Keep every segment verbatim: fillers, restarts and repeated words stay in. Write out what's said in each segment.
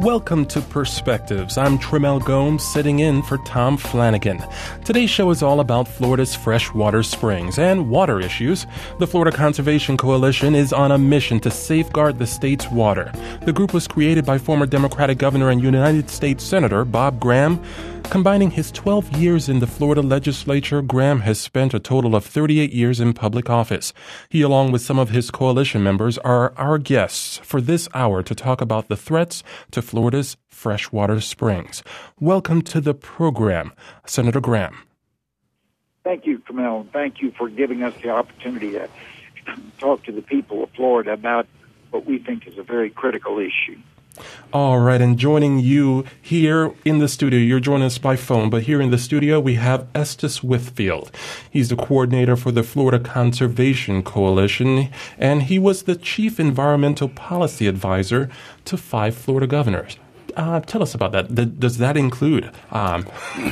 Welcome to Perspectives. I'm Tremel Gomes, sitting in for Tom Flanagan. Today's show is all about Florida's freshwater springs and water issues. The Florida Conservation Coalition is on a mission to safeguard the state's water. The group was created by former Democratic Governor and United States Senator Bob Graham. Combining his twelve years in the Florida legislature, Graham has spent a total of thirty-eight years in public office. He, along with some of his coalition members, are our guests for this hour to talk about the threats to Florida's freshwater springs. Welcome to the program, Senator Graham. Thank you, Camille. Thank you for giving us the opportunity to talk to the people of Florida about what we think is a very critical issue. All right, and joining you here in the studio, you're joining us by phone, but here in the studio we have Estes Whitfield. He's the coordinator for the Florida Conservation Coalition, and he was the chief environmental policy advisor to five Florida governors. Uh, tell us about that. Th- does that include um,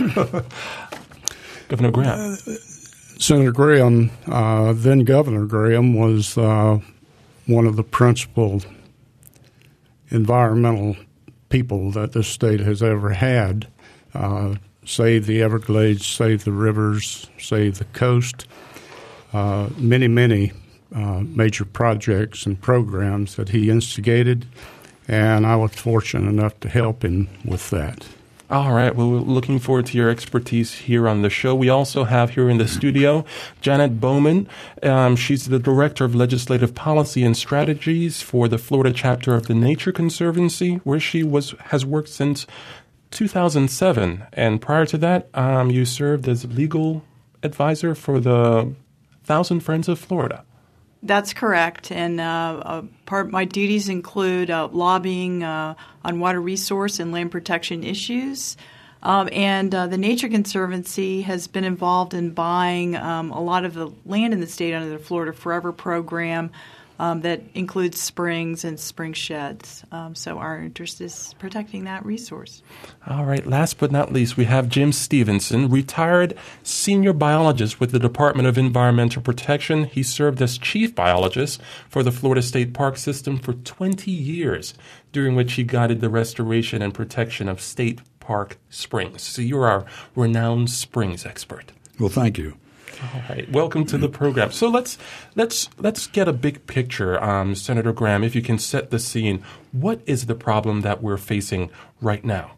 Governor Graham? Uh, Senator Graham, uh, then Governor Graham, was uh, one of the principal environmental people that this state has ever had. Uh, save the Everglades, save the rivers, save the coast. Uh, many, many uh, major projects and programs that he instigated, and I was fortunate enough to help him with that. All right. Well, we're looking forward to your expertise here on the show. We also have here in the studio Janet Bowman. Um, she's the Director of Legislative Policy and Strategies for the Florida chapter of the Nature Conservancy, where she was has worked since two thousand seven. And prior to that, um, you served as legal advisor for the Thousand Friends of Florida. That's correct, and uh, uh, part of my duties include uh, lobbying uh, on water resource and land protection issues. Um, and uh, the Nature Conservancy has been involved in buying um, a lot of the land in the state under the Florida Forever program um, that includes springs and spring sheds. Um, so our interest is protecting that resource. All right. Last but not least, we have Jim Stevenson, retired senior biologist with the Department of Environmental Protection. He served as chief biologist for the Florida State Park System for twenty years, during which he guided the restoration and protection of state park springs. So you're our renowned springs expert. Well, thank you. All right. Welcome to the program. So let's let's let's get a big picture, um, Senator Graham, if you can set the scene. What is the problem that we're facing right now?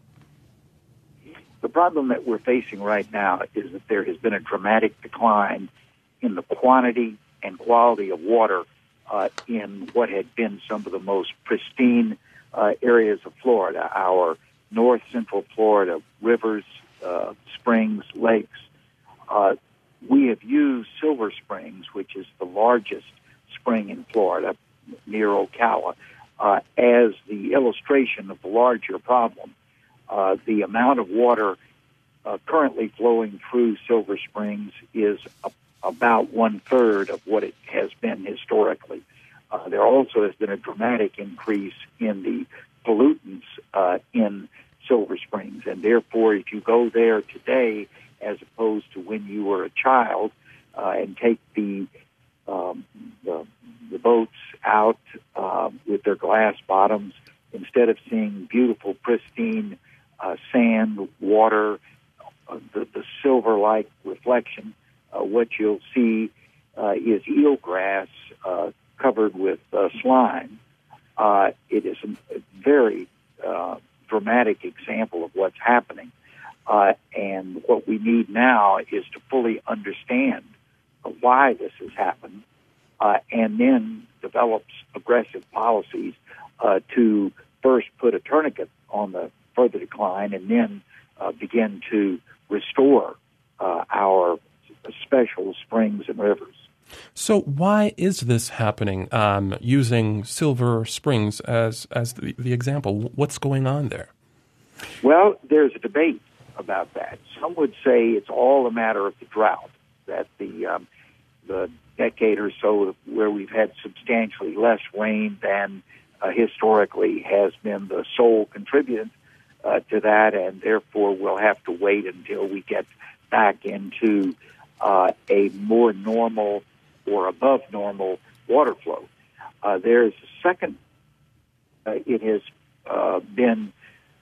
The problem that we're facing right now is that there has been a dramatic decline in the quantity and quality of water uh, in what had been some of the most pristine uh, areas of Florida, our north central Florida rivers, uh, springs, lakes. Uh, we have used Silver Springs, which is the largest spring in Florida, near Ocala, uh, as the illustration of the larger problem. Uh, the amount of water uh, currently flowing through Silver Springs is a, about one-third of what it has been historically. Uh, there also has been a dramatic increase in the pollutants uh, in Silver Springs, and therefore if you go there today as opposed to when you were a child uh, and take the, um, the the boats out uh, with their glass bottoms, instead of seeing beautiful, pristine uh, sand, water, uh, the, the silver-like reflection, uh, what you'll see uh, is eelgrass uh, covered with uh, slime. Uh, it is a very uh, dramatic example of what's happening. Uh, and what we need now is to fully understand uh, why this has happened, uh, and then develop aggressive policies uh, to first put a tourniquet on the further decline and then uh, begin to restore uh, our special springs and rivers. So why is this happening, um, using Silver Springs as, as the, the example? What's going on there? Well, there's a debate about that. Some would say it's all a matter of the drought, that the um, the decade or so where we've had substantially less rain than uh, historically has been the sole contributor uh, to that, and therefore we'll have to wait until we get back into uh, a more normal or above normal water flow. Uh, there's a second, uh, it has uh, been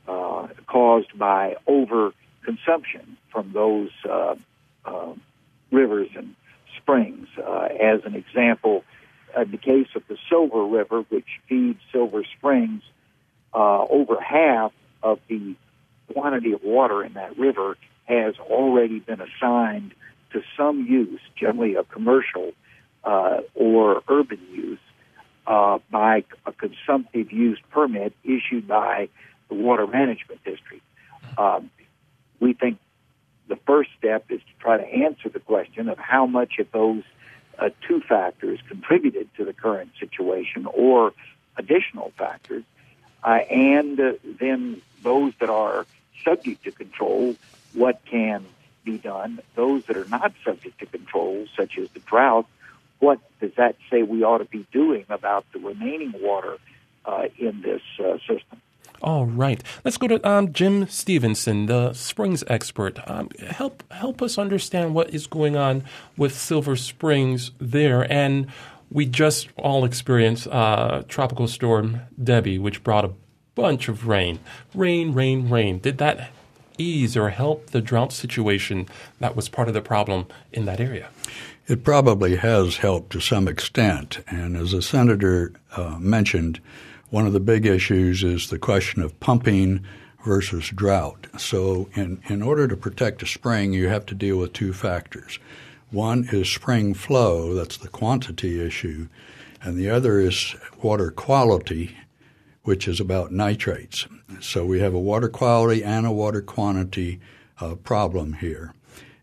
uh, caused by overconsumption from those uh, uh, rivers and springs. Uh, as an example, in the case of the Silver River, which feeds Silver Springs, uh, over half of the quantity of water in that river has already been assigned to some use, generally a commercial uh, or urban use, uh, by a consumptive use permit issued by the Water Management District. Um, we think the first step is to try to answer the question of how much of those uh, two factors contributed to the current situation or additional factors, uh, and uh, then those that are subject to control, what can be done. Those that are not subject to control, such as the drought, what does that say we ought to be doing about the remaining water uh, in this uh, system? All right. Let's go to um, Jim Stevenson, the springs expert. Um, help help us understand what is going on with Silver Springs there. And we just all experienced uh, Tropical Storm Debbie, which brought a bunch of rain. Rain, rain, rain. Did that ease or help the drought situation that was part of the problem in that area? It probably has helped to some extent. And as the senator uh, mentioned, one of the big issues is the question of pumping versus drought. So in, in order to protect a spring, you have to deal with two factors. One is spring flow, that's the quantity issue, and the other is water quality, which is about nitrates. So we have a water quality and a water quantity uh, problem here.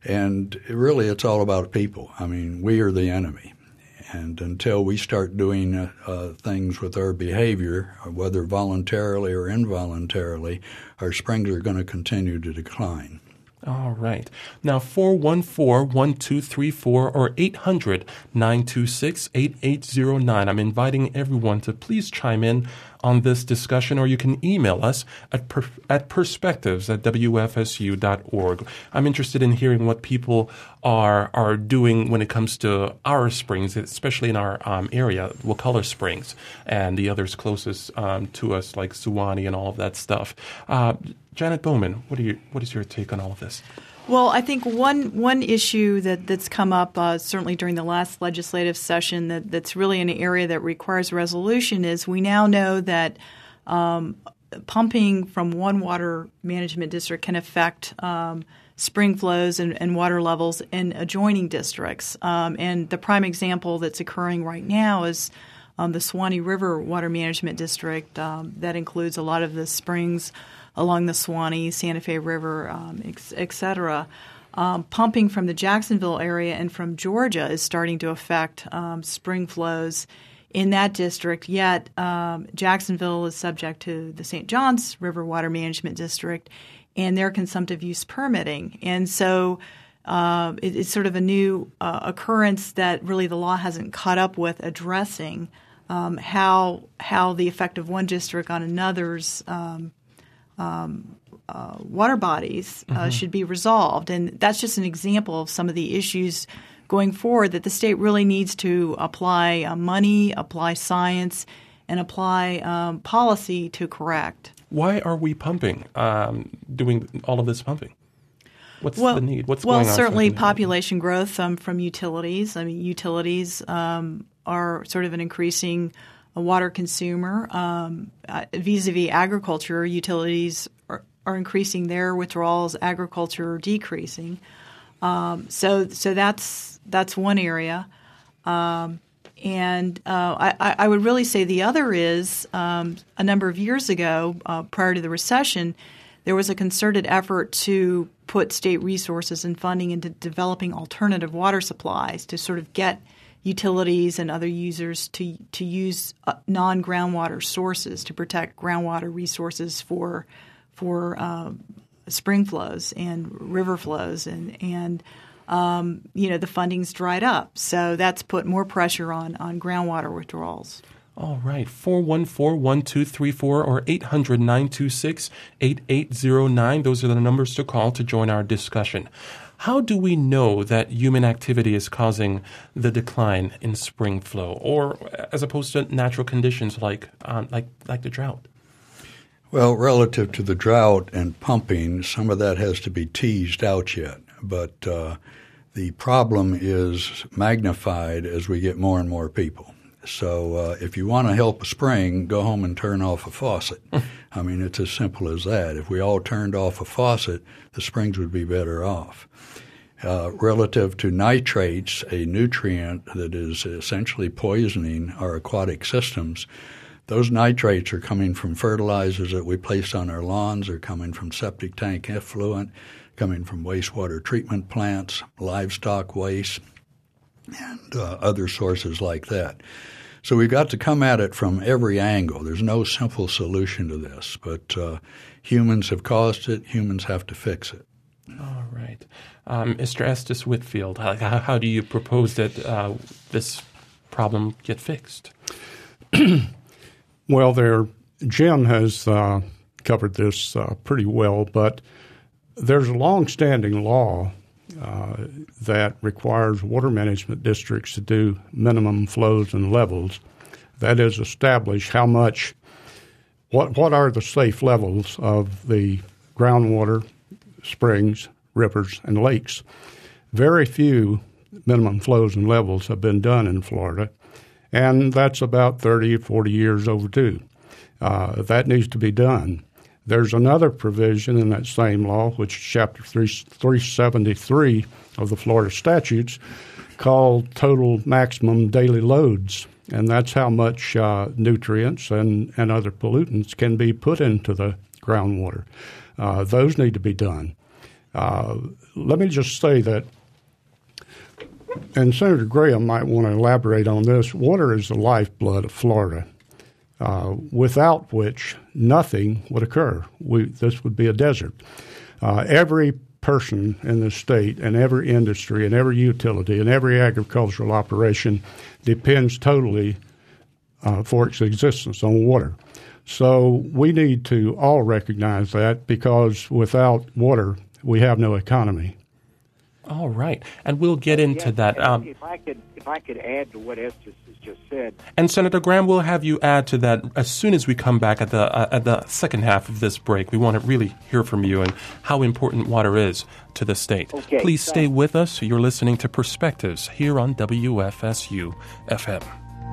And really it's all about people. I mean, we are the enemy. And until we start doing uh, uh, things with our behavior, whether voluntarily or involuntarily, our springs are going to continue to decline. All right. Now, four one four, one two three four or eight hundred, nine two six, eight eight zero nine. I'm inviting everyone to please chime in on this discussion, or you can email us at per, at perspectives at w f s u dot org. I'm interested in hearing what people are are doing when it comes to our springs, especially in our um, area, Wakulla Springs, and the others closest um, to us, like Suwannee and all of that stuff. Uh, Janet Bowman, what are you, what is your take on all of this? Well, I think one one issue that, that's come up uh, certainly during the last legislative session that, that's really an area that requires resolution is we now know that um, pumping from one water management district can affect um, spring flows and, and water levels in adjoining districts. Um, and the prime example that's occurring right now is um, the Suwannee River Water Management District. Um, that includes a lot of the springs along the Suwannee, Santa Fe River, um, et cetera. Um, pumping from the Jacksonville area and from Georgia is starting to affect um, spring flows in that district, yet um, Jacksonville is subject to the Saint Johns River Water Management District and their consumptive use permitting. And so uh, it, it's sort of a new uh, occurrence that really the law hasn't caught up with addressing um, how, how the effect of one district on another's um, Um, uh, water bodies uh, mm-hmm. should be resolved. And that's just an example of some of the issues going forward that the state really needs to apply uh, money, apply science, and apply um, policy to correct. Why are we pumping, um, doing all of this pumping? What's well, the need? What's well, going on? Well, certainly population growth um, from utilities. I mean, utilities um, are sort of an increasing a water consumer. Um, uh, vis-a-vis agriculture, utilities are, are increasing their withdrawals, agriculture are decreasing. Um, so so that's that's one area. Um, and uh, I, I would really say the other is um, a number of years ago, uh, prior to the recession, there was a concerted effort to put state resources and funding into developing alternative water supplies to sort of get utilities and other users to to use uh, non-groundwater sources to protect groundwater resources for for uh, spring flows and river flows, and and um, you know the funding's dried up, so that's put more pressure on on groundwater withdrawals. All right, four one four, one two three four or eight hundred, nine two six, eight eight zero nine. Those are the numbers to call to join our discussion. How do we know that human activity is causing the decline in spring flow, or as opposed to natural conditions like um, like like the drought? Well, relative to the drought and pumping, some of that has to be teased out yet. But uh, the problem is magnified as we get more and more people. So uh, if you want to help a spring, go home and turn off a faucet. I mean, it's as simple as that. If we all turned off a faucet, the springs would be better off. Uh, relative to nitrates, a nutrient that is essentially poisoning our aquatic systems, those nitrates are coming from fertilizers that we place on our lawns, are coming from septic tank effluent, coming from wastewater treatment plants, livestock waste, and uh, other sources like that. So we've got to come at it from every angle. There's no simple solution to this, but uh, humans have caused it. Humans have to fix it. All right. Um, Mister Estes Whitfield, how, how do you propose that uh, this problem get fixed? Well, there, Jim has uh, covered this uh, pretty well, but there's a long-standing law uh, that requires water management districts to do minimum flows and levels. That is, establish how much, what what are the safe levels of the groundwater, springs, rivers, and lakes. Very few minimum flows and levels have been done in Florida, and that's about thirty or forty years overdue. Uh, that needs to be done. There's another provision in that same law, which is Chapter three seventy-three of the Florida statutes, called total maximum daily loads, and that's how much uh, nutrients and, and other pollutants can be put into the groundwater. Uh, those need to be done. Uh, let me just say that, and Senator Graham might want to elaborate on this, water is the lifeblood of Florida, uh, without which nothing would occur. We, this would be a desert. Uh, every person in the state and every industry and every utility and every agricultural operation depends totally uh, for its existence on water. So we need to all recognize that, because without water, we have no economy. All right, and we'll get into yes, that. Um, if I could, if I could add to what Estes has just said, and Senator Graham, we'll have you add to that as soon as we come back at the uh, at the second half of this break. We want to really hear from you and how important water is to the state. Okay, Please stay thanks. with us. You're listening to Perspectives here on W F S U F M.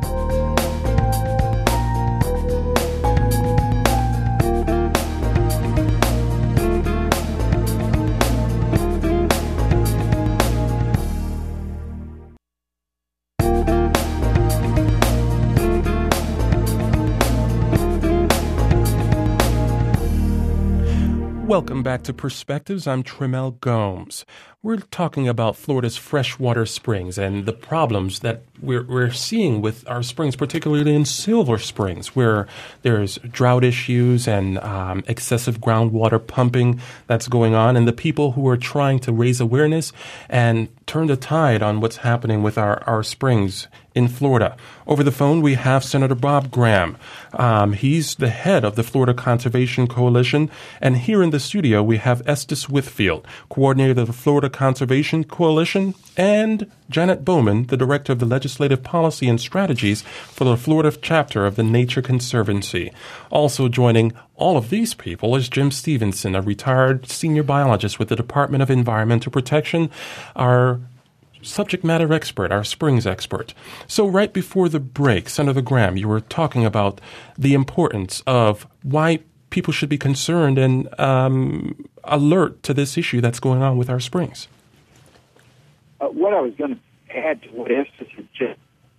Welcome back to Perspectives. I'm Tremel Gomes. We're talking about Florida's freshwater springs and the problems that we're, we're seeing with our springs, particularly in Silver Springs, where there's drought issues and um, excessive groundwater pumping that's going on, and the people who are trying to raise awareness and turn the tide on what's happening with our, our springs in Florida. Over the phone, we have Senator Bob Graham. Um, he's the head of the Florida Conservation Coalition. And here in the studio, we have Estes Whitfield, coordinator of the Florida Conservation Coalition, and Janet Bowman, the director of the Legislative Policy and Strategies for the Florida chapter of the Nature Conservancy. Also joining all of these people is Jim Stevenson, a retired senior biologist with the Department of Environmental Protection, our subject matter expert, our springs expert. So right before the break, Senator Graham, you were talking about the importance of why people should be concerned and um, alert to this issue that's going on with our springs. Uh, what I was going to add to what Estes had just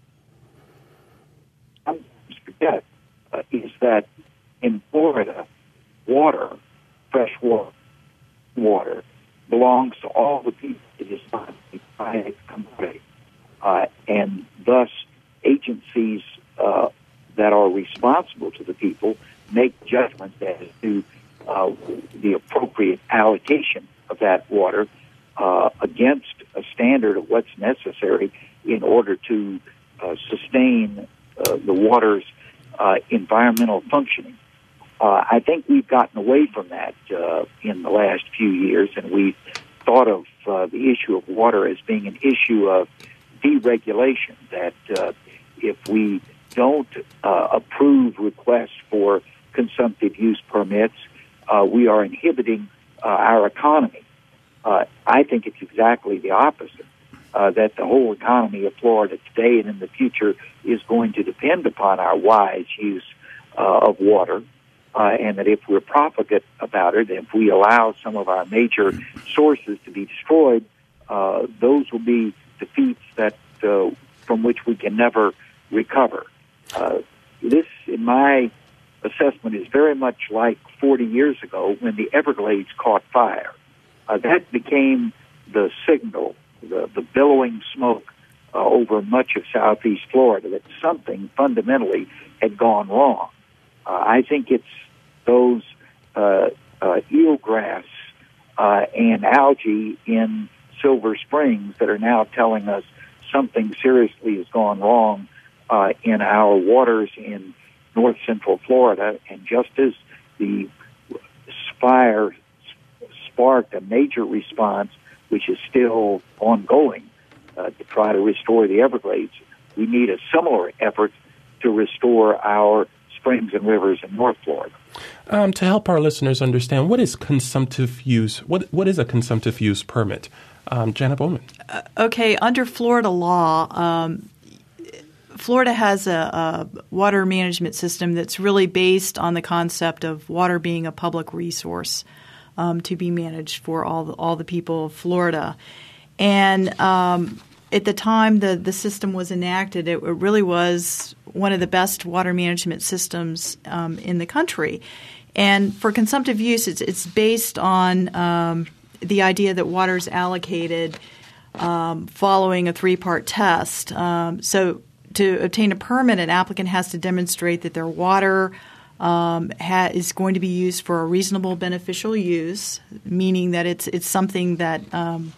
um, forget uh, is that in Florida, water, fresh water, water belongs to all the people. It is not a private commodity, uh, and thus agencies uh, that are responsible to the people make judgments as to uh, the appropriate allocation of that water uh, against a standard of what's necessary in order to uh, sustain uh, the water's uh, environmental functioning. Uh, I think we've gotten away from that uh, in the last few years, and we've thought of uh, the issue of water as being an issue of deregulation, that uh, if we don't uh, approve requests for consumptive use permits, uh, we are inhibiting uh, our economy. Uh, I think it's exactly the opposite, uh, that the whole economy of Florida today and in the future is going to depend upon our wise use uh, of water, uh, and that if we're profligate about it, if we allow some of our major sources to be destroyed, uh, those will be defeats that uh, from which we can never recover. Uh, this, in my assessment, is very much like forty years ago when the Everglades caught fire. Uh, that became the signal, the, the billowing smoke uh, over much of southeast Florida, that something fundamentally had gone wrong. Uh, I think it's those uh, uh, eelgrass uh, and algae in Silver Springs that are now telling us something seriously has gone wrong uh, in our waters in north central Florida. And just as the fire sparked a major response, which is still ongoing, uh, to try to restore the Everglades, we need a similar effort to restore our springs and rivers in North Florida. Um, to help our listeners understand, what is consumptive use? What what is a consumptive use permit? Um, Janet Bowman. Uh, okay, under Florida law, um, Florida has a, a water management system that's really based on the concept of water being a public resource um, to be managed for all the, all the people of Florida. And um, at the time the, the system was enacted, it, it really was one of the best water management systems um, in the country. And for consumptive use, it's, it's based on um, the idea that water is allocated um, following a three-part test. Um, so to obtain a permit, an applicant has to demonstrate that their water um, ha- is going to be used for a reasonable beneficial use, meaning that it's it's something that um,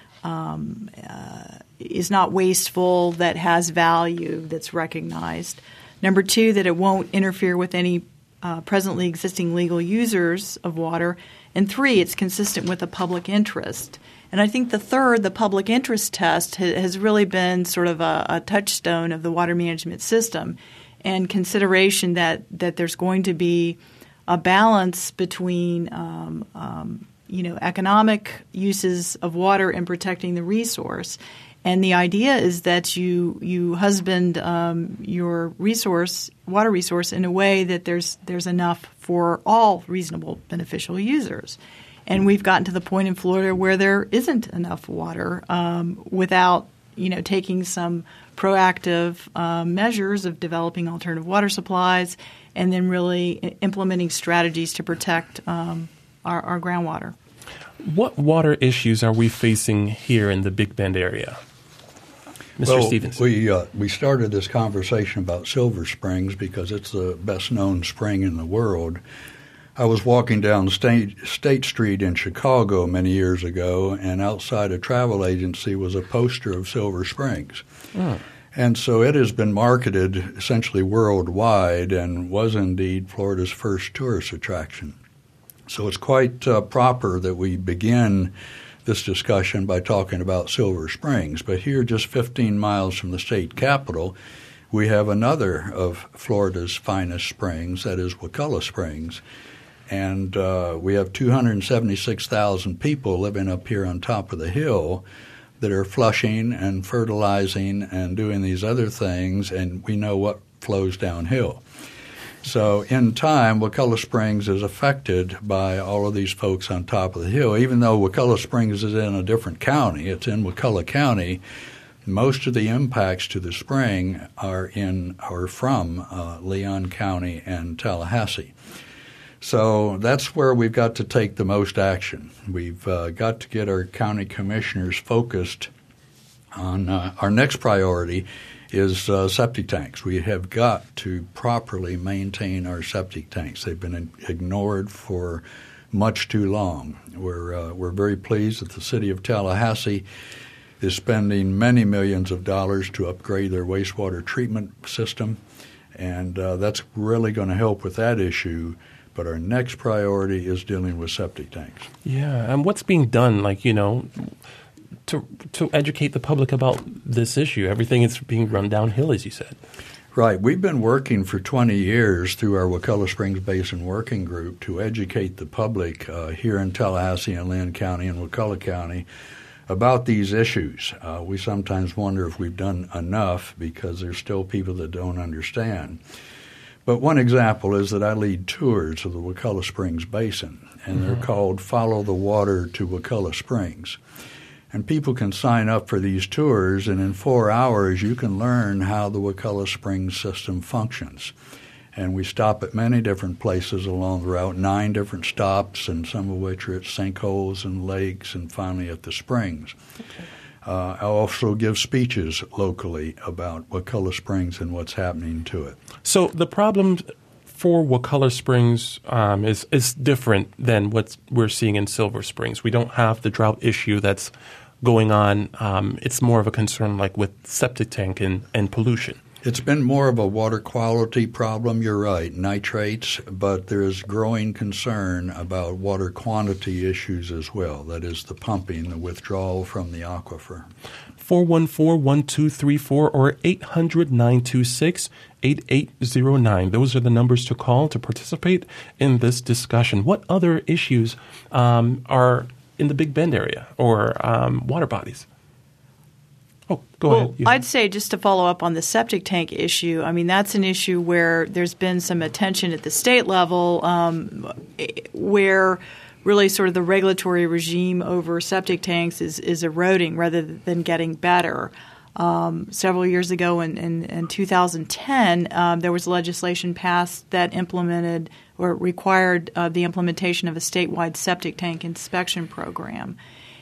um, uh, is not wasteful, that has value, that's recognized. Number two, that it won't interfere with any uh, presently existing legal users of water. And three, it's consistent with the public interest. And I think the third, the public interest test, ha- has really been sort of a, a touchstone of the water management system, and consideration that, that there's going to be a balance between um, um, you know, economic uses of water and protecting the resource. And the idea is that you you husband um, your resource, water resource, in a way that there's there's enough for all reasonable beneficial users. And we've gotten to the point in Florida where there isn't enough water um, without you know taking some proactive um, measures of developing alternative water supplies, and then really implementing strategies to protect um, our, our groundwater. What water issues are we facing here in the Big Bend area? Mister Well, Stevens. we uh, we started this conversation about Silver Springs because it's the best-known spring in the world. I was walking down State, State Street in Chicago many years ago, and outside a travel agency was a poster of Silver Springs. Oh. And so it has been marketed essentially worldwide and was indeed Florida's first tourist attraction. So it's quite uh, proper that we begin this discussion by talking about Silver Springs. But here, just fifteen miles from the state capital, we have another of Florida's finest springs, that is Wakulla Springs. And uh, we have two hundred seventy-six thousand people living up here on top of the hill that are flushing and fertilizing and doing these other things, and we know what flows downhill. So in time, Wakulla Springs is affected by all of these folks on top of the hill. Even though Wakulla Springs is in a different county, it's in Wakulla County, most of the impacts to the spring are in or from uh, Leon County and Tallahassee. So that's where we've got to take the most action. We've uh, got to get our county commissioners focused on uh, our next priority is uh, septic tanks. We have got to properly maintain our septic tanks. They've been ignored for much too long. We're uh, we're very pleased that the city of Tallahassee is spending many millions of dollars to upgrade their wastewater treatment system, and uh, that's really going to help with that issue. But our next priority is dealing with septic tanks. Yeah, and what's being done, like, you know, to to educate the public about this issue? Everything is being run downhill, as you said. Right. We've been working for twenty years through our Wakulla Springs Basin Working Group to educate the public uh, here in Tallahassee and Lynn County and Wakulla County about these issues. Uh, we sometimes wonder if we've done enough because there's still people that don't understand. But one example is that I lead tours of the Wakulla Springs Basin, and mm-hmm. they're called Follow the Water to Wakulla Springs. And people can sign up for these tours, and in four hours you can learn how the Wakulla Springs system functions. And we stop at many different places along the route, nine different stops, and some of which are at sinkholes and lakes and finally at the springs. Okay. Uh, I also give speeches locally about Wakulla Springs and what's happening to it. So the problem for Wakulla Springs um, is, is different than what we're seeing in Silver Springs. We don't have the drought issue that's going on. Um, it's more of a concern like with septic tank and, and pollution. It's been more of a water quality problem, you're right, nitrates, but there is growing concern about water quantity issues as well. That is the pumping, the withdrawal from the aquifer. four one four, one two three four or eight hundred, nine two six, eight eight zero nine. Those are the numbers to call to participate in this discussion. What other issues um, are in the Big Bend area or um, water bodies? Oh, go well, ahead. Yeah. I'd say just to follow up on the septic tank issue, I mean, that's an issue where there's been some attention at the state level um, where really sort of the regulatory regime over septic tanks is, is eroding rather than getting better. Um, several years ago in, in, in two thousand ten, um, there was legislation passed that implemented or required uh, the implementation of a statewide septic tank inspection program.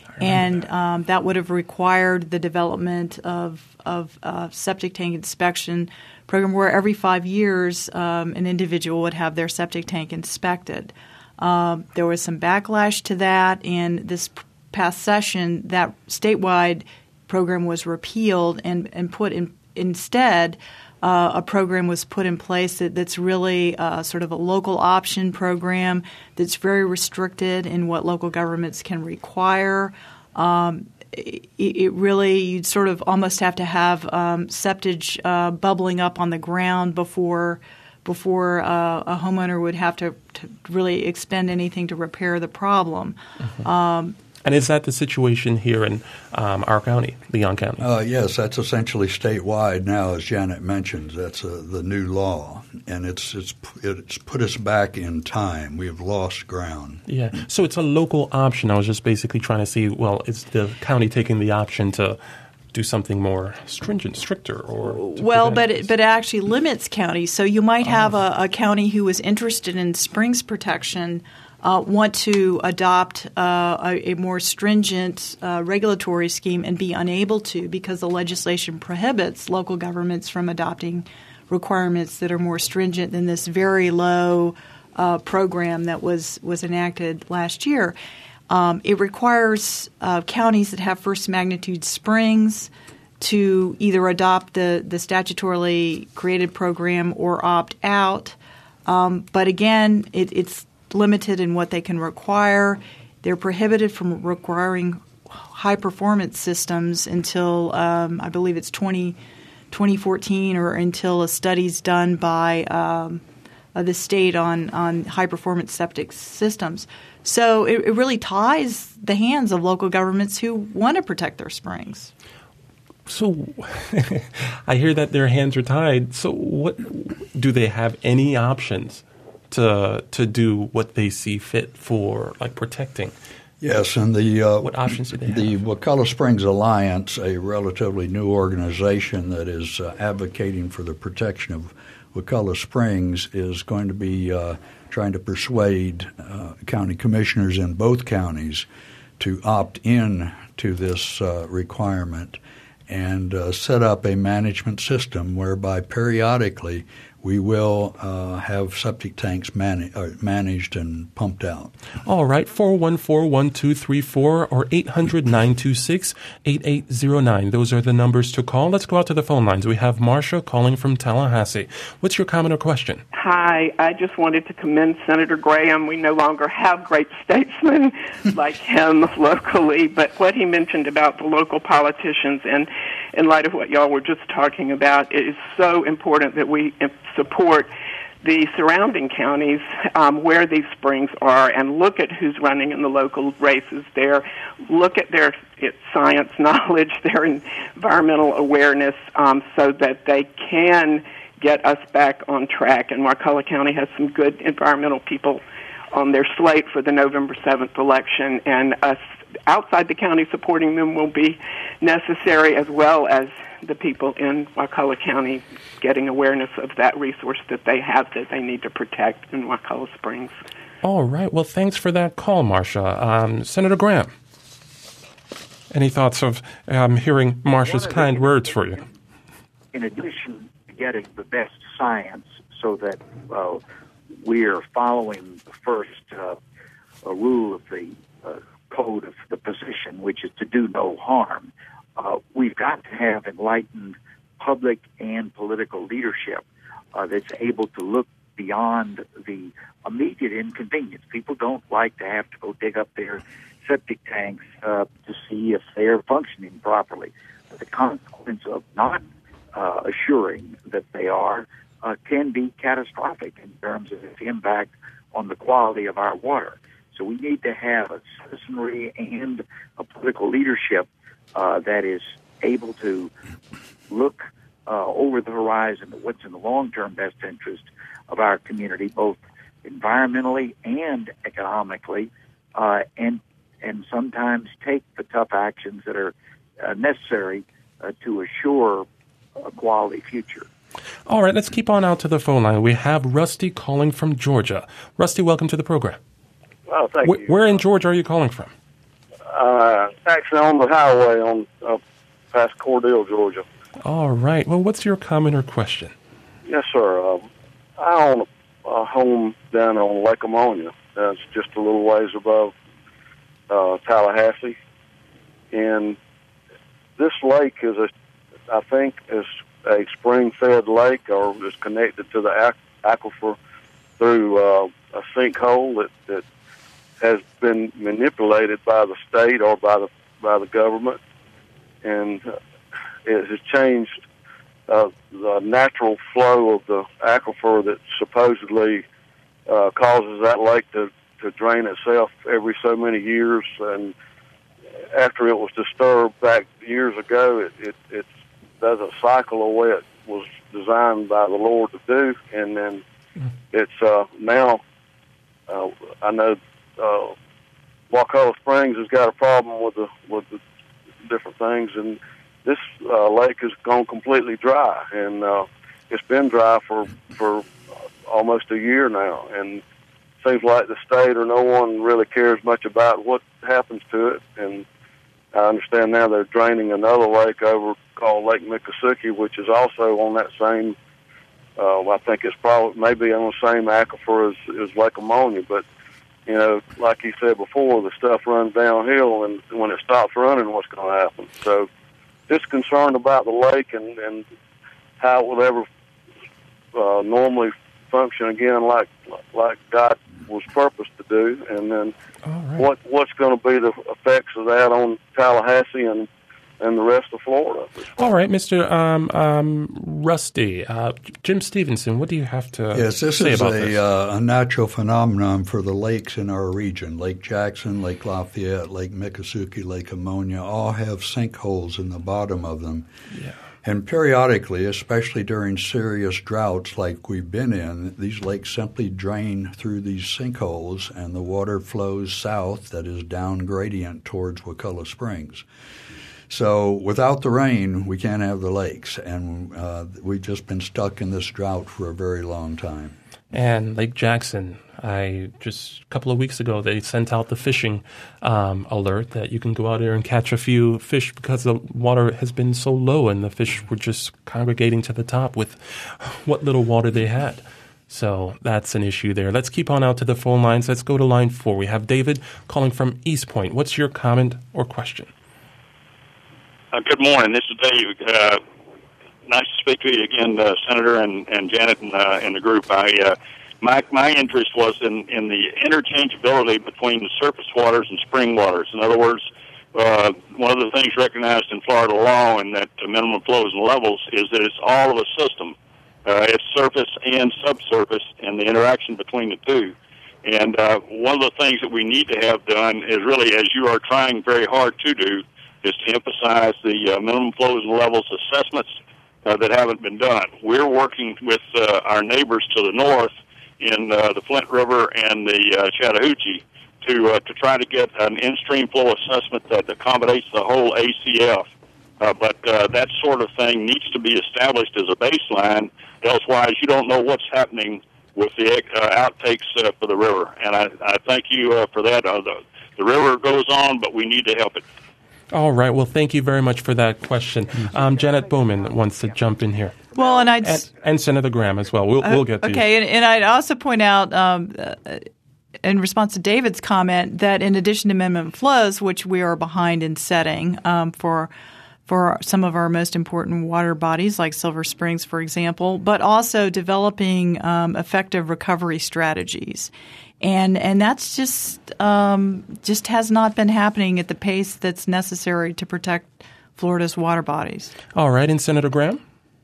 And um, that would have required the development of of a septic tank inspection program where every five years um, an individual would have their septic tank inspected. Um, there was some backlash to that, and this past session, that statewide program was repealed and, and put in instead uh, a program was put in place that, that's really uh, sort of a local option program that's very restricted in what local governments can require. Um, it, it really, you'd sort of almost have to have um, septage uh, bubbling up on the ground before before uh, a homeowner would have to, to really expend anything to repair the problem. Mm-hmm. Um, And is that the situation here in um, our county, Leon County? Uh, yes, that's essentially statewide now, as Janet mentioned. That's uh, the new law, and it's it's it's put us back in time. We have lost ground. Yeah, so it's a local option. I was just basically trying to see, well, is the county taking the option to do something more stringent, stricter, or well, but it, but it actually limits counties. So you might have oh. a, a county who is interested in springs protection. Uh, want to adopt uh, a, a more stringent uh, regulatory scheme and be unable to because the legislation prohibits local governments from adopting requirements that are more stringent than this very low uh, program that was, was enacted last year. Um, it requires uh, counties that have first magnitude springs to either adopt the, the statutorily created program or opt out. Um, but again, it, it's limited in what they can require. They're prohibited from requiring high-performance systems until um, I believe it's twenty, twenty fourteen or until a study's done by um, uh, the state on, on high-performance septic systems. So it, it really ties the hands of local governments who want to protect their springs. So I hear that their hands are tied. So what do they have any options to to do what they see fit for, like protecting? Yes, and the uh, what options do they have? The Wakulla Springs Alliance, a relatively new organization that is uh, advocating for the protection of Wakulla Springs, is going to be uh, trying to persuade uh, county commissioners in both counties to opt in to this uh, requirement and uh, set up a management system whereby periodically we will uh, have septic tanks mani- uh, managed and pumped out. All right, four one four, one two three four or eight hundred, nine two six, eight eight zero nine. Those are the numbers to call. Let's go out to the phone lines. We have Marsha calling from Tallahassee. What's your comment or question? Hi, I just wanted to commend Senator Graham. We no longer have great statesmen like him locally, but what he mentioned about the local politicians and in light of what y'all were just talking about, it is so important that we support the surrounding counties um, where these springs are and look at who's running in the local races there, look at their it, science knowledge, their environmental awareness, um, so that they can get us back on track. And Wakulla County has some good environmental people on their slate for the November seventh election, and us outside the county supporting them will be necessary, as well as the people in Wakulla County getting awareness of that resource that they have that they need to protect in Wakulla Springs. All right. Well, thanks for that call, Marcia. Um, Senator Graham, any thoughts of um, hearing Marcia's kind the, words for you? In addition to getting the best science so that uh, we're following the first uh, rule of the uh, code of the position, which is to do no harm, Uh, we've got to have enlightened public and political leadership uh, that's able to look beyond the immediate inconvenience. People don't like to have to go dig up their septic tanks uh, to see if they're functioning properly. But the consequence of not uh, assuring that they are uh, can be catastrophic in terms of its impact on the quality of our water. So we need to have a citizenry and a political leadership Uh, that is able to look uh, over the horizon at what's in the long-term best interest of our community, both environmentally and economically, uh, and and sometimes take the tough actions that are uh, necessary uh, to assure a quality future. All right, let's keep on out to the phone line. We have Rusty calling from Georgia. Rusty, welcome to the program. Well, thank Wh- you. Where in Georgia are you calling from? Uh, actually, on the highway on uh, past Cordell, Georgia. All right. Well, what's your comment or question? Yes, sir. Um, I own a, a home down on Lake Ammonia. That's just a little ways above uh, Tallahassee, and this lake is a, I think, is a spring-fed lake, or is connected to the aqu- aquifer through uh, a sinkhole that that. has been manipulated by the state or by the by the government, and uh, it has changed uh, the natural flow of the aquifer that supposedly uh, causes that lake to, to drain itself every so many years. And after it was disturbed back years ago, it, it, it doesn't cycle the way it was designed by the Lord to do, and then it's uh, now, uh, I know Uh, Wakulla Springs has got a problem with the with the different things, and this uh, lake has gone completely dry, and uh, it's been dry for for almost a year now, and it seems like the state or no one really cares much about what happens to it. And I understand now they're draining another lake over called Lake Miccosukee, which is also on that same. Uh, I think it's probably maybe on the same aquifer as, as Lake Ammonia, but you know, like you said before, the stuff runs downhill, and when it stops running, what's going to happen? So just concerned about the lake and, and how it will ever uh, normally function again like like God was purposed to do, and then right. what what's going to be the effects of that on Tallahassee and and the rest of Florida. All right, Mister Um, um, Rusty, uh, Jim Stevenson, what do you have to yes, this say is about a, this? Uh, a natural phenomenon for the lakes in our region. Lake Jackson, Lake Lafayette, Lake Miccosukee, Lake Ammonia all have sinkholes in the bottom of them. Yeah. And periodically, especially during serious droughts like we've been in, these lakes simply drain through these sinkholes, and the water flows south, that is down gradient towards Wakulla Springs. So without the rain, we can't have the lakes, and uh, we've just been stuck in this drought for a very long time. And Lake Jackson, I just a couple of weeks ago, they sent out the fishing um, alert that you can go out there and catch a few fish because the water has been so low and the fish were just congregating to the top with what little water they had. So that's an issue there. Let's keep on out to the phone lines. Let's go to line four. We have David calling from East Point. What's your comment or question? Uh, good morning. This is Dave. Uh, nice to speak to you again, uh, Senator and, and Janet and, uh, and the group. I uh, my my interest was in, in the interchangeability between the surface waters and spring waters. In other words, uh, one of the things recognized in Florida law and that uh, minimum flows and levels is that it's all of a system. Uh, it's surface and subsurface and the interaction between the two. And uh, one of the things that we need to have done is really, as you are trying very hard to do, is to emphasize the uh, minimum flows and levels assessments uh, that haven't been done. We're working with uh, our neighbors to the north in uh, the Flint River and the uh, Chattahoochee to uh, to try to get an in-stream flow assessment that accommodates the whole A C F. Uh, but uh, that sort of thing needs to be established as a baseline. Elsewise, you don't know what's happening with the uh, outtakes uh, for the river. And I, I thank you uh, for that. Uh, the, the river goes on, but we need to help it. All right. Well, thank you very much for that question. Um, Janet Bowman wants to jump in here. Well, and I'd and, and Senator Graham as well. We'll, uh, we'll get to okay, you. Okay, and, and I'd also point out, um, uh, in response to David's comment, that in addition to minimum flows, which we are behind in setting um, for for some of our most important water bodies, like Silver Springs, for example, but also developing um, effective recovery strategies. And and that's just um, just has not been happening at the pace that's necessary to protect Florida's water bodies. All right, and Senator Graham?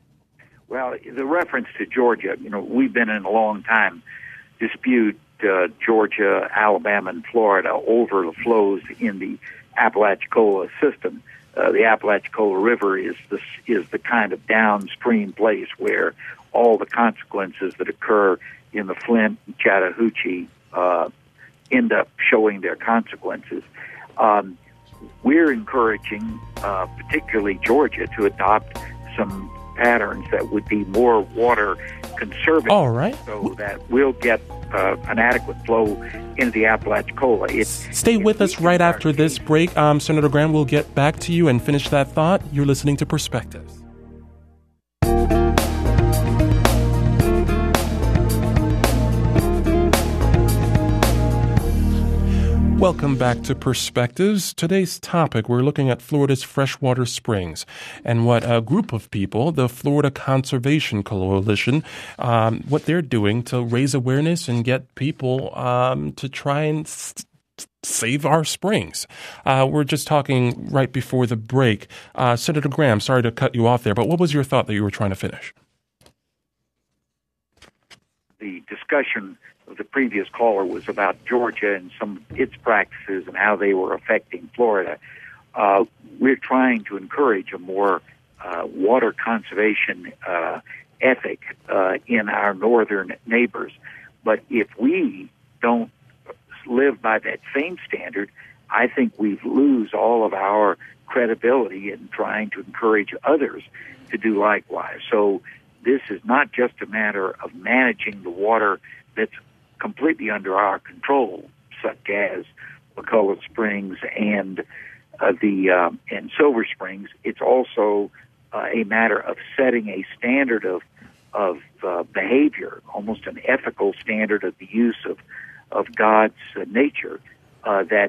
Well, the reference to Georgia, you know, we've been in a long time dispute, uh, Georgia, Alabama, and Florida over the flows in the Apalachicola system. Uh, the Apalachicola River is the, is the kind of downstream place where all the consequences that occur in the Flint and Chattahoochee uh, end up showing their consequences. Um, we're encouraging, uh, particularly Georgia, to adopt some patterns that would be more water conservative. All right. So that we'll get uh, an adequate flow into the Apalachicola. It, Stay with us right after this break. Um, Senator Graham, we'll get back to you and finish that thought. You're listening to Perspectives. Welcome back to Perspectives. Today's topic, we're looking at Florida's freshwater springs and what a group of people, the Florida Conservation Coalition, um, what they're doing to raise awareness and get people um, to try and s- save our springs. Uh, we're just talking right before the break. Uh, Senator Graham, sorry to cut you off there, but what was your thought that you were trying to finish? The discussion of the previous caller was about Georgia and some of its practices and how they were affecting Florida. Uh, we're trying to encourage a more uh, water conservation uh, ethic uh, in our northern neighbors. But if we don't live by that same standard, I think we lose all of our credibility in trying to encourage others to do likewise. So this is not just a matter of managing the water that's completely under our control, such as McCullough Springs and uh, the uh, and Silver Springs. It's also uh, a matter of setting a standard of of uh, behavior, almost an ethical standard of the use of of God's uh, nature uh, that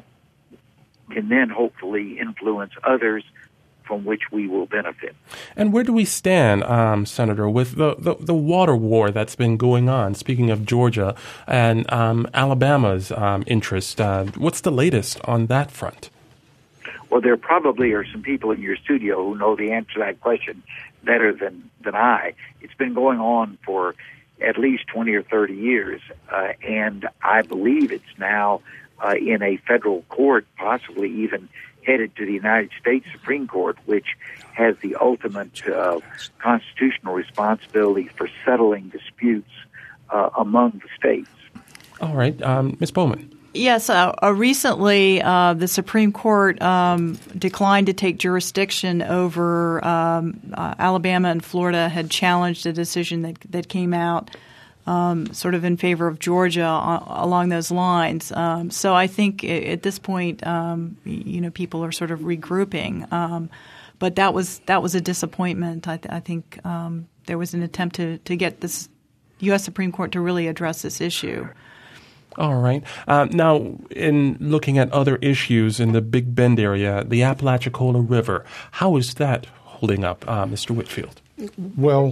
can then hopefully influence others, from which we will benefit. And where do we stand, um, Senator, with the, the, the water war that's been going on, speaking of Georgia and um, Alabama's um, interest? Uh, what's the latest on that front? Well, there probably are some people in your studio who know the answer to that question better than, than I. It's been going on for at least twenty or thirty years, uh, and I believe it's now uh, in a federal court, possibly even headed to the United States Supreme Court, which has the ultimate uh, constitutional responsibility for settling disputes uh, among the states. All right. Um, Miz Bowman. Yes. Uh, uh, recently, uh, the Supreme Court um, declined to take jurisdiction over um, uh, Alabama and Florida had challenged a decision that, that came out Um, sort of in favor of Georgia uh, along those lines. Um, so I think at this point, um, you know, people are sort of regrouping. Um, but that was that was a disappointment. I, th- I think um, there was an attempt to, to get this U S Supreme Court to really address this issue. All right. Uh, now, in looking at other issues in the Big Bend area, the Apalachicola River, how is that holding up, uh, Mister Whitfield? Well,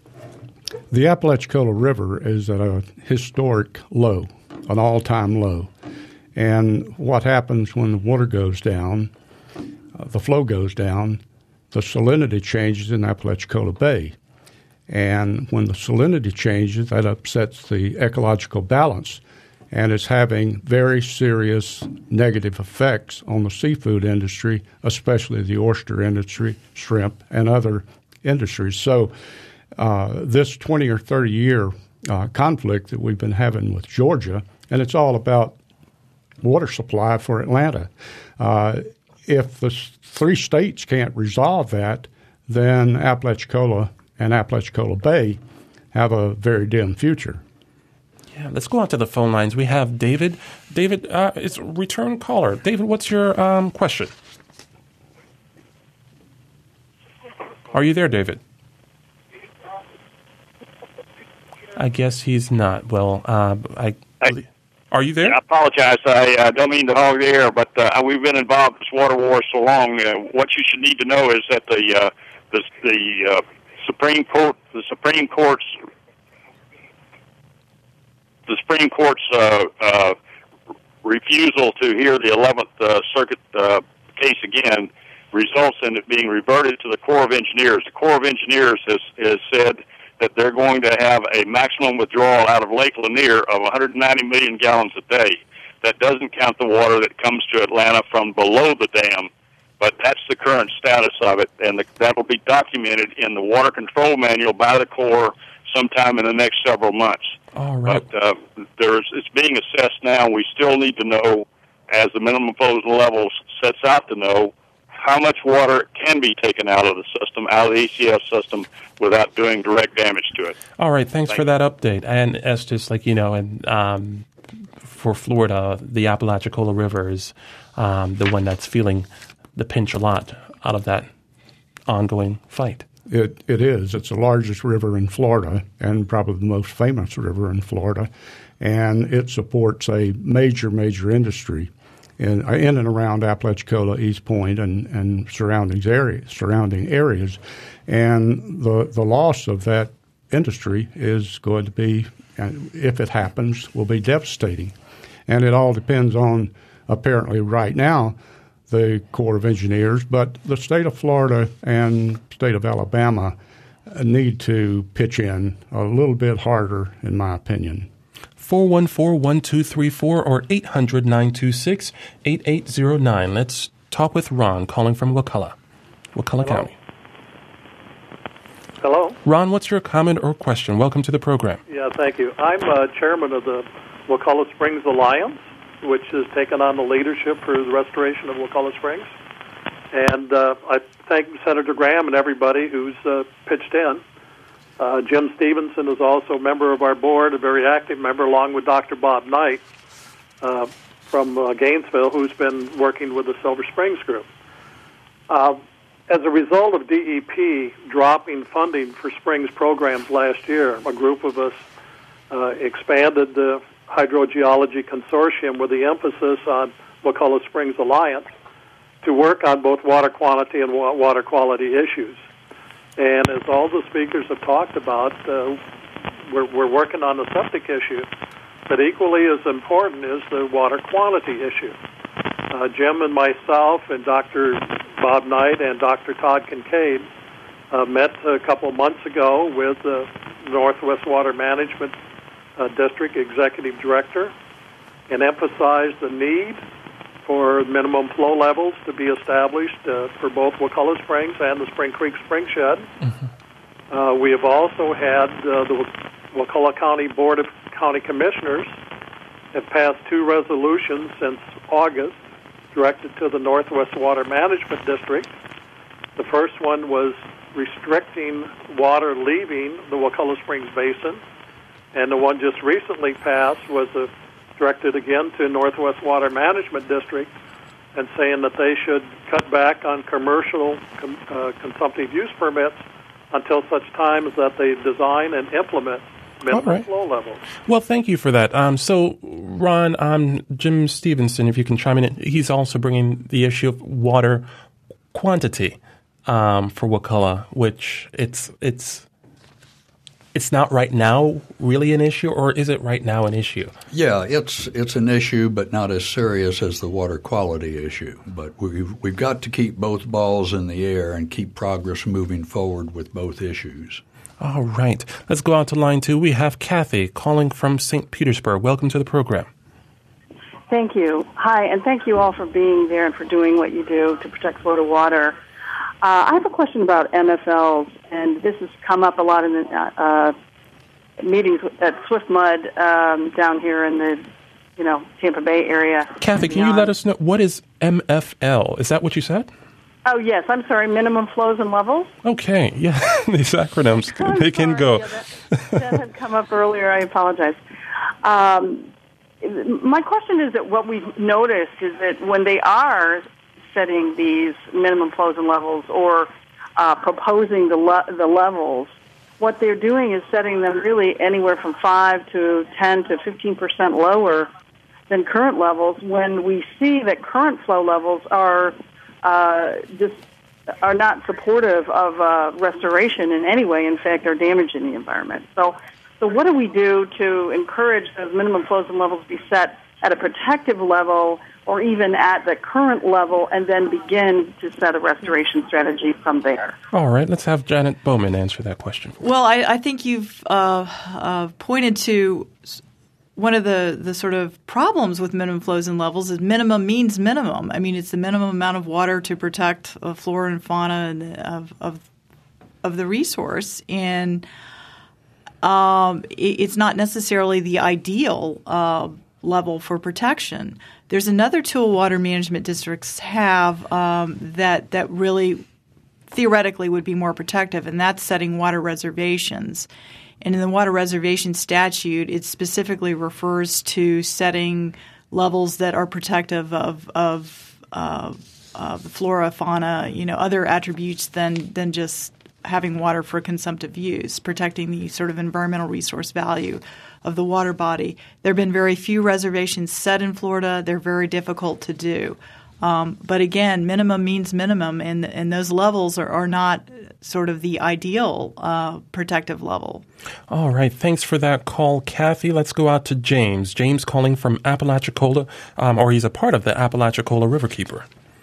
the Apalachicola River is at a historic low, an all-time low. And what happens when the water goes down uh, the flow goes down, the salinity changes in Apalachicola Bay. And when the salinity changes, that upsets the ecological balance and is having very serious negative effects on the seafood industry, especially the oyster industry, shrimp, and other industries. So uh, this twenty or thirty year uh, conflict that we've been having with Georgia, and it's all about water supply for Atlanta. Uh, if the three states can't resolve that, then Apalachicola and Apalachicola Bay have a very dim future. Yeah, let's go out to the phone lines. We have David. David, uh, it's a return caller. David, what's your um, question? Are you there, David? I guess he's not. Well, uh, I, I are you there? I apologize. I uh, don't mean to hog the air, but uh, we've been involved in this water war so long. Uh, what you should need to know is that the uh, the, the uh, Supreme Court, the Supreme Court's The Supreme Court's uh, uh, refusal to hear the eleventh uh, Circuit uh, case again results in it being reverted to the Corps of Engineers. The Corps of Engineers has, has said that they're going to have a maximum withdrawal out of Lake Lanier of one hundred ninety million gallons a day. That doesn't count the water that comes to Atlanta from below the dam, but that's the current status of it, and the, that will be documented in the Water Control Manual by the Corps sometime in the next several months. All right. But uh, there's, it's being assessed now. We still need to know, as the minimum flow levels sets out to know, how much water can be taken out of the system, out of the A C S system, without doing direct damage to it. All right. Thanks Thank for you. that update. And Estes, like you know, and um, for Florida, the Apalachicola River is um, the one that's feeling the pinch a lot out of that ongoing fight. It it is. It's the largest river in Florida and probably the most famous river in Florida, and it supports a major, major industry in in and around Apalachicola, East Point, and, and surrounding areas. Surrounding areas, and the the loss of that industry is going to be, if it happens, will be devastating, and it all depends on apparently right now the Corps of Engineers, but the state of Florida and state of Alabama need to pitch in a little bit harder, in my opinion. four one four, one two three four or eight hundred, nine two six, eight eight zero nine. Let's talk with Ron calling from Wakulla, Wakulla Hello. County. Hello. Ron, what's your comment or question? Welcome to the program. Yeah, thank you. I'm uh, chairman of the Wakulla Springs Alliance, which has taken on the leadership for the restoration of Wakulla Springs. And uh, I thank Senator Graham and everybody who's uh, pitched in. Uh, Jim Stevenson is also a member of our board, a very active member, along with Doctor Bob Knight uh, from uh, Gainesville, who's been working with the Silver Springs Group. Uh, as a result of D E P dropping funding for Springs programs last year, a group of us uh, expanded the Hydrogeology Consortium with the emphasis on Wakulla Springs Alliance to work on both water quantity and wa- water quality issues. And as all the speakers have talked about, uh, we're, we're working on the septic issue, but equally as important is the water quantity issue. Uh, Jim and myself and Doctor Bob Knight and Doctor Todd Kincaid uh, met a couple of months ago with the Northwest Water Management uh, District Executive Director and emphasized the need for minimum flow levels to be established uh, for both Wakulla Springs and the Spring Creek Spring Shed. Mm-hmm. Uh, we have also had uh, the Wakulla County Board of County Commissioners have passed two resolutions since August directed to the Northwest Water Management District. The first one was restricting water leaving the Wakulla Springs Basin, and the one just recently passed was a directed again to Northwest Water Management District and saying that they should cut back on commercial com, uh, consumptive use permits until such time as that they design and implement minimum right. flow levels. Well, thank you for that. Um, so, Ron, um, Jim Stevenson, if you can chime in, he's also bringing the issue of water quantity um, for Wakulla, which it's it's it's not right now really an issue, or is it right now an issue? Yeah, it's it's an issue, but not as serious as the water quality issue. But we've, we've got to keep both balls in the air and keep progress moving forward with both issues. All right. Let's go out to line two. We have Kathy calling from Saint Petersburg. Welcome to the program. Thank you. Hi, and thank you all for being there and for doing what you do to protect Florida water. Uh, I have a question about M F Ls, and this has come up a lot in the uh, meetings at Swift Mud um, down here in the, you know, Tampa Bay area. Kathy, can you let us know, what is M F L? Is that what you said? Oh, yes. I'm sorry. Minimum flows and levels. Okay. Yeah, these acronyms, I'm they can sorry. go. Yeah, that, that had come up earlier. I apologize. Um, my question is that what we've noticed is that when they are setting these minimum flows and levels or uh, proposing the le- the levels, what they're doing is setting them really anywhere from five to ten to fifteen percent lower than current levels. When we see that current flow levels are uh, just are not supportive of uh, restoration in any way. In fact, are damaging the environment. So, so what do we do to encourage those minimum flows and levels to be set at a protective level, or even at the current level, and then begin to set a restoration strategy from there? All right, let's have Janet Bowman answer that question. Well, I, I think you've uh, uh, pointed to one of the, the sort of problems with minimum flows and levels is minimum means minimum. I mean, it's the minimum amount of water to protect uh, flora and fauna and of, of of the resource, and um, it, it's not necessarily the ideal uh level for protection. There's another tool water management districts have um, that that really theoretically would be more protective, and that's setting water reservations. And in the water reservation statute, it specifically refers to setting levels that are protective of of, uh, of the flora, fauna, you know, other attributes than than just having water for consumptive use, protecting the sort of environmental resource value of the water body. There have been very few reservations set in Florida. They're very difficult to do. Um, but again, minimum means minimum, and, and those levels are, are not sort of the ideal uh, protective level. All right. Thanks for that call, Kathy. Let's go out to James. James calling from Apalachicola, um, or he's a part of the Apalachicola Riverkeeper.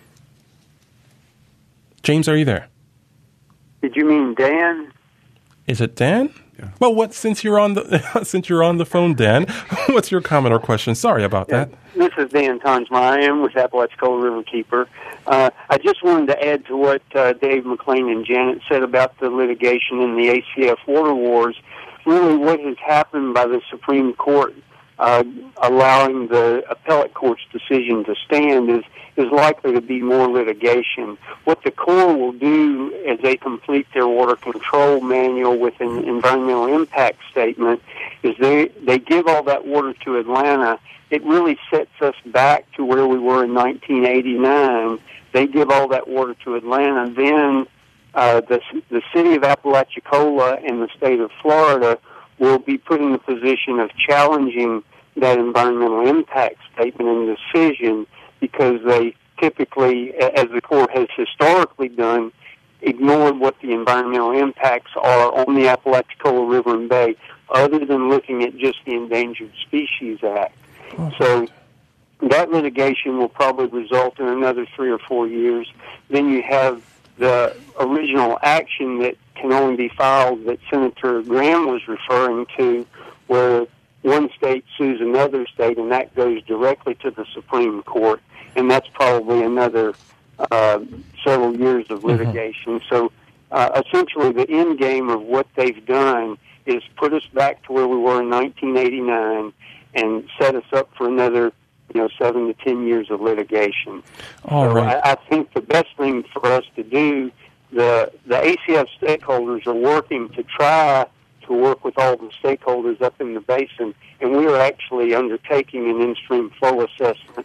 James, are you there? Did you mean Dan? Is it Dan? Yeah. Well, what since you're on the since you're on the phone, Dan, what's your comment or question? Sorry about yeah. that. This is Dan Tonsma. I am with Apalachicola Riverkeeper. Uh, I just wanted to add to what uh, Dave McLean and Janet said about the litigation in the A C F water wars. Really, what has happened by the Supreme Court uh, allowing the appellate court's decision to stand is is likely to be more litigation. What the Corps will do as they complete their water control manual with an environmental impact statement is they, they give all that water to Atlanta. It really sets us back to where we were in nineteen eighty-nine. They give all that water to Atlanta. Then uh, the, the city of Apalachicola and the state of Florida will be put in the position of challenging that environmental impact statement and decision, because they typically, as the Corps has historically done, ignored what the environmental impacts are on the Apalachicola River and Bay, other than looking at just the Endangered Species Act. Oh. So that litigation will probably result in another three or four years. Then you have the original action that can only be filed that Senator Graham was referring to, where one state sues another state, and that goes directly to the Supreme Court, and that's probably another uh, several years of litigation. Mm-hmm. So uh, essentially the end game of what they've done is put us back to where we were in nineteen eighty-nine and set us up for another, you know, seven to ten years of litigation. All so right. I, I think the best thing for us to do, the the A C F stakeholders are working to try to work with all the stakeholders up in the basin, and we are actually undertaking an in-stream flow assessment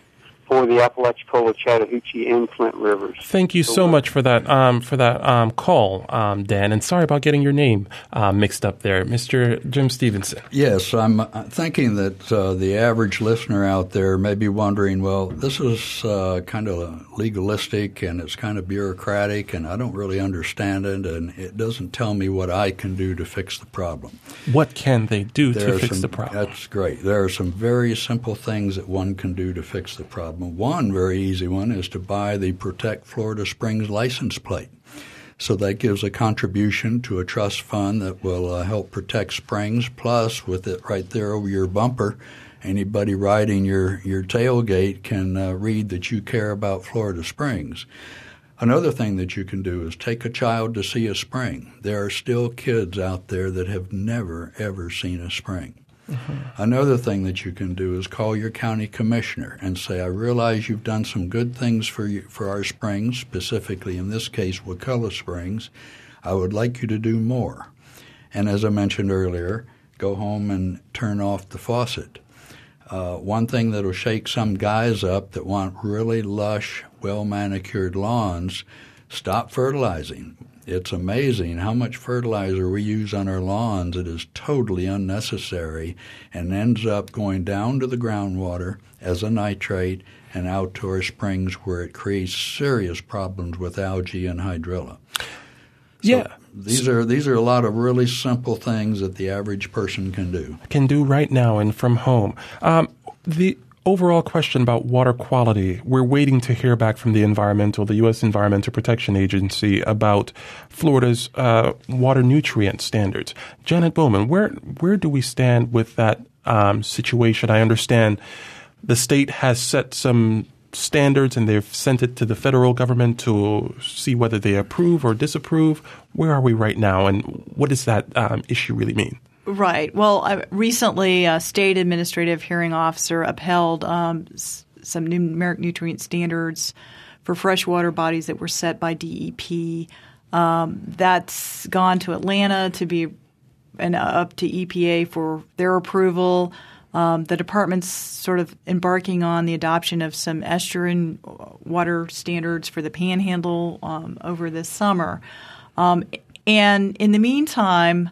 for the Apalachicola, Chattahoochee, and Flint rivers. Thank you so much for that um, for that um, call, um, Dan. And sorry about getting your name uh, mixed up there, Mister Jim Stevenson. Yes, I'm thinking that uh, the average listener out there may be wondering, well, this is uh, kind of legalistic and it's kind of bureaucratic and I don't really understand it and it doesn't tell me what I can do to fix the problem. What can they do there to fix some, the problem? That's great. There are some very simple things that one can do to fix the problem. One very easy one is to buy the Protect Florida Springs license plate. So that gives a contribution to a trust fund that will uh, help protect springs. Plus, with it right there over your bumper, anybody riding your, your tailgate can uh, read that you care about Florida Springs. Another thing that you can do is take a child to see a spring. There are still kids out there that have never, ever seen a spring. Mm-hmm. Another thing that you can do is call your county commissioner and say, I realize you've done some good things for you, for our springs, specifically in this case, Wakulla Springs. I would like you to do more. And as I mentioned earlier, go home and turn off the faucet. Uh, one thing that will shake some guys up that want really lush, well-manicured lawns, stop fertilizing. It's amazing how much fertilizer we use on our lawns. It is totally unnecessary and ends up going down to the groundwater as a nitrate and out to our springs where it creates serious problems with algae and hydrilla. So yeah. These are these are a lot of really simple things that the average person can do. Can do right now and from home. Um, the overall question about water quality, we're waiting to hear back from the environmental, the U S Environmental Protection Agency about Florida's uh, water nutrient standards. Janet Bowman, where where do we stand with that um, situation? I understand the state has set some standards and they've sent it to the federal government to see whether they approve or disapprove. Where are we right now, and what does that um, issue really mean? Right. Well, I, recently, a state administrative hearing officer upheld um, s- some numeric nutrient standards for freshwater bodies that were set by D E P. Um, that's gone to Atlanta to be and uh, up to E P A for their approval. Um, the department's sort of embarking on the adoption of some estuarine water standards for the Panhandle um, over this summer. Um, and in the meantime,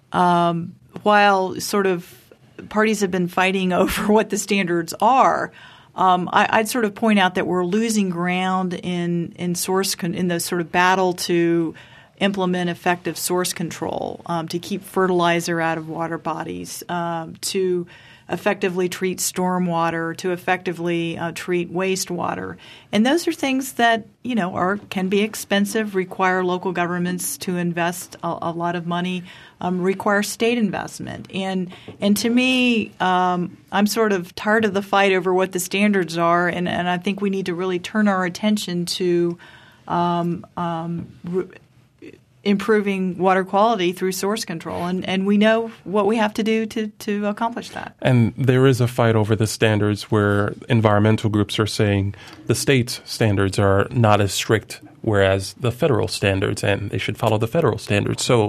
um, while sort of parties have been fighting over what the standards are, um, I, I'd sort of point out that we're losing ground in in source con- in the sort of battle to implement effective source control, um, to keep fertilizer out of water bodies, um, to effectively treat stormwater, to effectively uh, treat wastewater. And those are things that, you know, are can be expensive, require local governments to invest a, a lot of money, um, require state investment. And and to me, um, I'm sort of tired of the fight over what the standards are, and, and I think we need to really turn our attention to um, um, re- improving water quality through source control, and, and we know what we have to do to, to accomplish that. And there is a fight over the standards where environmental groups are saying the state's standards are not as strict, whereas the federal standards, and they should follow the federal standards. So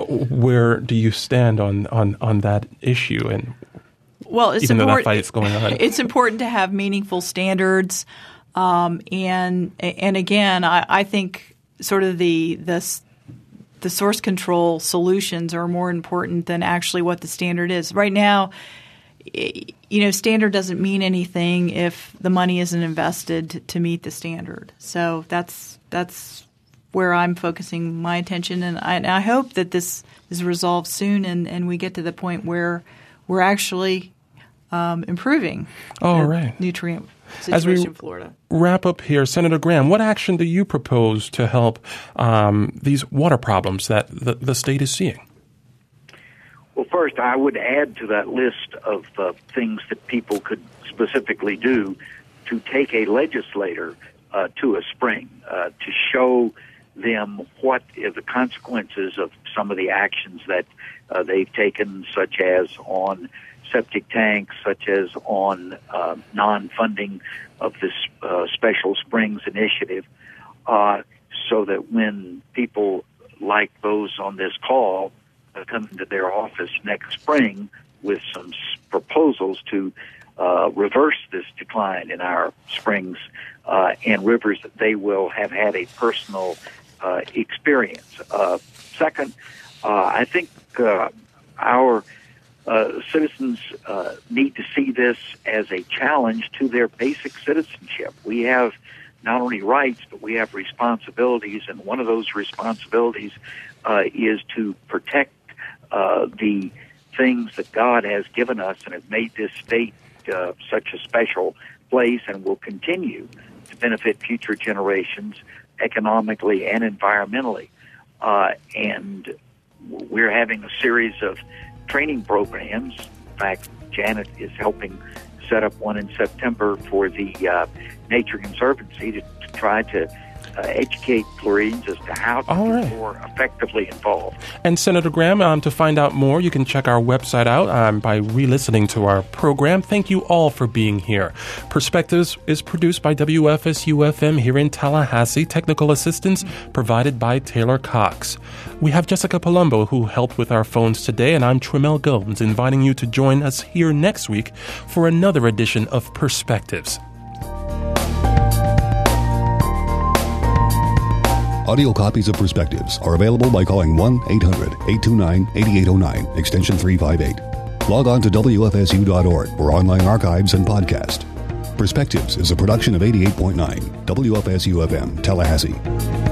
where do you stand on, on, on that issue? And well, it's even though that important, fight is going on? It's important to have meaningful standards. Um, and and again, I, I think sort of the the the source control solutions are more important than actually what the standard is. Right now, you know, standard doesn't mean anything if the money isn't invested to meet the standard. So that's that's where I'm focusing my attention, and I, and I hope that this is resolved soon, and, and we get to the point where we're actually um, improving All the right. nutrient situation As we in Florida. Wrap up here, Senator Graham, what action do you propose to help um, these water problems that the, the state is seeing? Well, first, I would add to that list of uh, things that people could specifically do to take a legislator uh, to a spring, uh, to show them what are the consequences of some of the actions that uh, they've taken, such as on septic tanks, such as on uh, non-funding of this uh, Special Springs initiative, uh, so that when people like those on this call uh, come into their office next spring, with some s- proposals to uh, reverse this decline in our springs uh, and rivers that they will have had a personal uh, experience. Uh, second, uh, I think uh, our uh, citizens uh, need to see this as a challenge to their basic citizenship. We have not only rights, but we have responsibilities, and one of those responsibilities uh, is to protect uh, the things that God has given us and have made this state uh, such a special place and will continue to benefit future generations economically and environmentally. Uh, and we're having a series of training programs. In fact, Janet is helping set up one in September for the uh, Nature Conservancy to, to try to uh, educate Floridians as to how to All be right. more effectively involved. And Senator Graham, um, to find out more, you can check our website out um, by re-listening to our program. Thank you all for being here. Perspectives is produced by W F S U F M here in Tallahassee. Technical assistance provided by Taylor Cox. We have Jessica Palumbo, who helped with our phones today, and I'm Tremel Gomes, inviting you to join us here next week for another edition of Perspectives. Audio copies of Perspectives are available by calling one eight hundred eight two nine eight eight zero nine, extension three five eight. Log on to W F S U dot org for online archives and podcast. Perspectives is a production of eighty-eight point nine W F S U F M, Tallahassee.